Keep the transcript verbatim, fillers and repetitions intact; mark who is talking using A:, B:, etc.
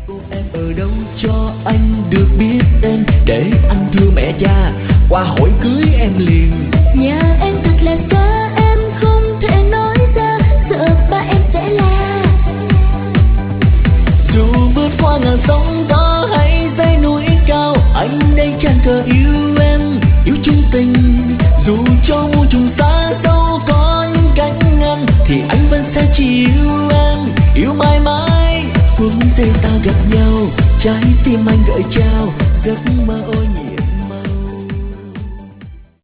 A: Cô em ở đâu cho anh được biết tên, để anh thưa mẹ cha qua hỏi cưới em liền.
B: Nhà em thật là xa, em không thể nói ra, sợ ba em sẽ là.
A: Dù vượt qua ngàn sóng gió hay dãy núi cao, anh đây tràn cờ yêu em, yêu chung tình. Dù cho muôn trùng xa xâu có những cánh ngăn, thì anh vẫn sẽ chỉ yêu em, yêu mãi mãi. Phút giây ta gặp nhau, trái tim anh gợi trao giấc mơ ôi nhịp.